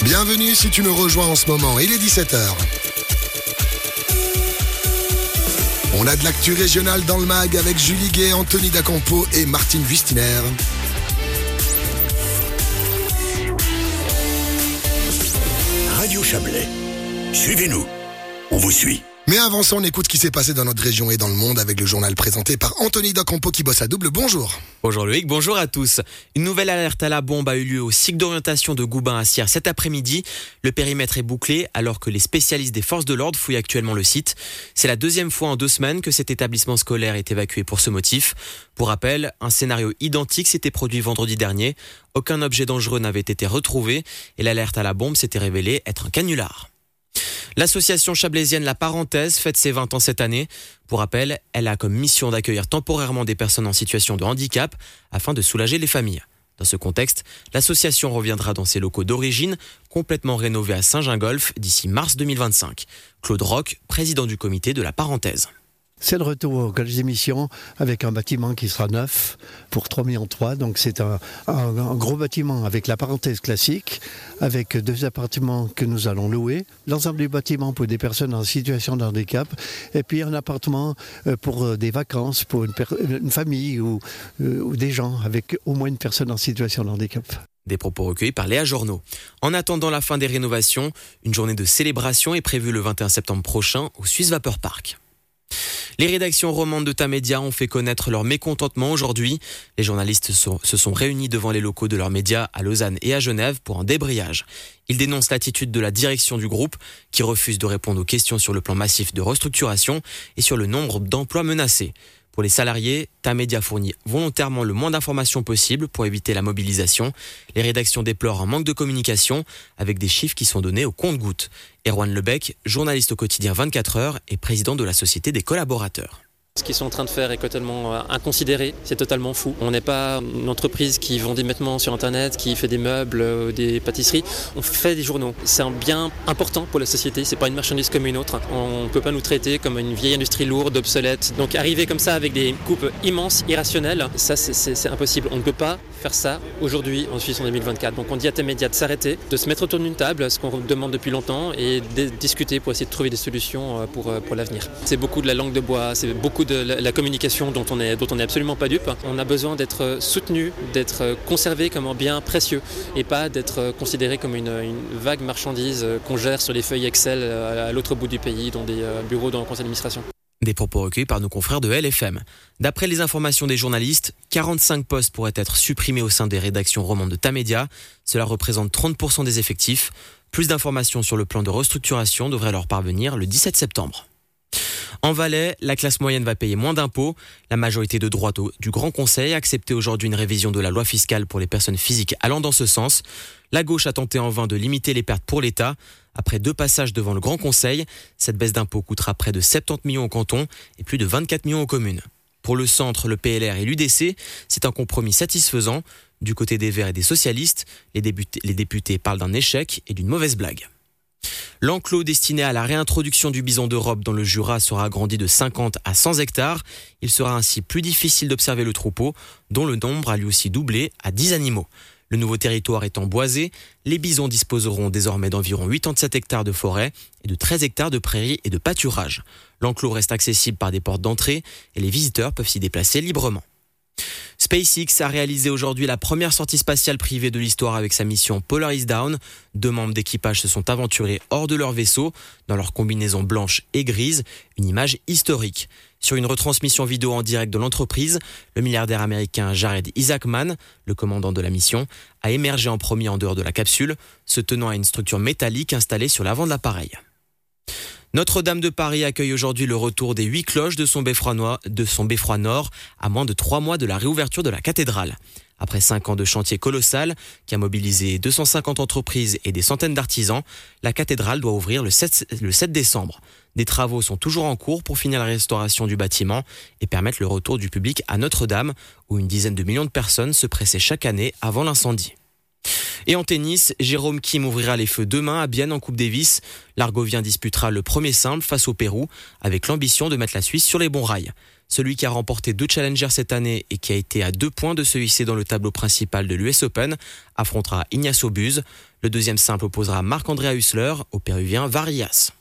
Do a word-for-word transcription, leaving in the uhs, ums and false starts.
Bienvenue si tu nous rejoins en ce moment, il est dix-sept heures. On a de l'actu régionale dans le mag avec Julie Gay, Anthony D'Acampo et Martine Wüstiner. Radio Chablais. Suivez-nous. On vous suit. Mais avant ça, on écoute ce qui s'est passé dans notre région et dans le monde avec le journal présenté par Anthony D'Acampo qui bosse à double. Bonjour. Bonjour Loïc, bonjour à tous. Une nouvelle alerte à la bombe a eu lieu au cycle d'orientation de Goubin à Sierre cet après-midi. Le périmètre est bouclé alors que les spécialistes des forces de l'ordre fouillent actuellement le site. C'est la deuxième fois en deux semaines que cet établissement scolaire est évacué pour ce motif. Pour rappel, un scénario identique s'était produit vendredi dernier. Aucun objet dangereux n'avait été retrouvé et l'alerte à la bombe s'était révélée être un canular. L'association chablaisienne La Parenthèse fête ses vingt ans cette année. Pour rappel, elle a comme mission d'accueillir temporairement des personnes en situation de handicap afin de soulager les familles. Dans ce contexte, l'association reviendra dans ses locaux d'origine, complètement rénovés à Saint-Gingolph d'ici mars deux mille vingt-cinq. Claude Roch, président du comité de La Parenthèse. C'est le retour au Collège des Missions avec un bâtiment qui sera neuf pour trois millions trois. Donc c'est un, un, un gros bâtiment avec la parenthèse classique, avec deux appartements que nous allons louer, l'ensemble du bâtiment pour des personnes en situation de handicap, et puis un appartement pour des vacances, pour une, per- une famille ou, ou des gens avec au moins une personne en situation de handicap. Des propos recueillis par Léa Journeau. En attendant la fin des rénovations, une journée de célébration est prévue le vingt et un septembre prochain au Swiss Vapor Park. Les rédactions romandes de Tamedia ont fait connaître leur mécontentement aujourd'hui. Les journalistes sont, se sont réunis devant les locaux de leurs médias à Lausanne et à Genève pour un débrayage. Ils dénoncent l'attitude de la direction du groupe qui refuse de répondre aux questions sur le plan massif de restructuration et sur le nombre d'emplois menacés. Pour les salariés, Tamedia fournit volontairement le moins d'informations possible pour éviter la mobilisation. Les rédactions déplorent un manque de communication avec des chiffres qui sont donnés au compte-gouttes. Erwan Lebec, journaliste au quotidien vingt-quatre heures et président de la Société des collaborateurs. Ce qu'ils sont en train de faire est totalement inconsidéré, c'est totalement fou. On n'est pas une entreprise qui vend des vêtements sur internet, qui fait des meubles, des pâtisseries. On fait des journaux. C'est un bien important pour la société, c'est pas une marchandise comme une autre. On ne peut pas nous traiter comme une vieille industrie lourde, obsolète. Donc arriver comme ça avec des coupes immenses, irrationnelles, ça c'est, c'est, c'est impossible. On ne peut pas faire ça aujourd'hui en Suisse en deux mille vingt-quatre. Donc on dit à Tamedia de s'arrêter, de se mettre autour d'une table, ce qu'on demande depuis longtemps, et de discuter pour essayer de trouver des solutions pour, pour l'avenir. C'est beaucoup de la langue de bois, c'est beaucoup de la communication dont on est, dont on n'est absolument pas dupe. On a besoin d'être soutenu, d'être conservé comme un bien précieux et pas d'être considéré comme une, une vague marchandise qu'on gère sur les feuilles Excel à l'autre bout du pays, dans des bureaux dans le conseil d'administration. Des propos recueillis par nos confrères de L F M. D'après les informations des journalistes, quarante-cinq postes pourraient être supprimés au sein des rédactions romandes de Tamedia. Cela représente trente pour cent des effectifs. Plus d'informations sur le plan de restructuration devraient leur parvenir le dix-sept septembre. En Valais, la classe moyenne va payer moins d'impôts. La majorité de droite du Grand Conseil a accepté aujourd'hui une révision de la loi fiscale pour les personnes physiques allant dans ce sens. La gauche a tenté en vain de limiter les pertes pour l'État. Après deux passages devant le Grand Conseil, cette baisse d'impôts coûtera près de soixante-dix millions aux cantons et plus de vingt-quatre millions aux communes. Pour le centre, le P L R et l'U D C, c'est un compromis satisfaisant. Du côté des Verts et des socialistes, les députés, les députés parlent d'un échec et d'une mauvaise blague. L'enclos destiné à la réintroduction du bison d'Europe dans le Jura sera agrandi de cinquante à cent hectares. Il sera ainsi plus difficile d'observer le troupeau, dont le nombre a lui aussi doublé à dix animaux. Le nouveau territoire étant boisé, les bisons disposeront désormais d'environ quatre-vingt-sept hectares de forêt et de treize hectares de prairies et de pâturage. L'enclos reste accessible par des portes d'entrée et les visiteurs peuvent s'y déplacer librement. SpaceX a réalisé aujourd'hui la première sortie spatiale privée de l'histoire avec sa mission Polaris Dawn. Deux membres d'équipage se sont aventurés hors de leur vaisseau, dans leur combinaison blanche et grise, une image historique. Sur une retransmission vidéo en direct de l'entreprise, le milliardaire américain Jared Isaacman, le commandant de la mission, a émergé en premier en dehors de la capsule, se tenant à une structure métallique installée sur l'avant de l'appareil. Notre-Dame de Paris accueille aujourd'hui le retour des huit cloches de son beffroi nord, de son beffroi nord à moins de trois mois de la réouverture de la cathédrale. Après cinq ans de chantier colossal qui a mobilisé deux cent cinquante entreprises et des centaines d'artisans, la cathédrale doit ouvrir le sept, le sept décembre. Des travaux sont toujours en cours pour finir la restauration du bâtiment et permettre le retour du public à Notre-Dame, où une dizaine de millions de personnes se pressaient chaque année avant l'incendie. Et en tennis, Jérôme Kim ouvrira les feux demain à Bienne en Coupe Davis. L'Argovien disputera le premier simple face au Pérou avec l'ambition de mettre la Suisse sur les bons rails. Celui qui a remporté deux challengers cette année et qui a été à deux points de se hisser dans le tableau principal de l'U S Open affrontera Ignacio Buse. Le deuxième simple opposera Marc-André Hussler au Péruvien Varillas.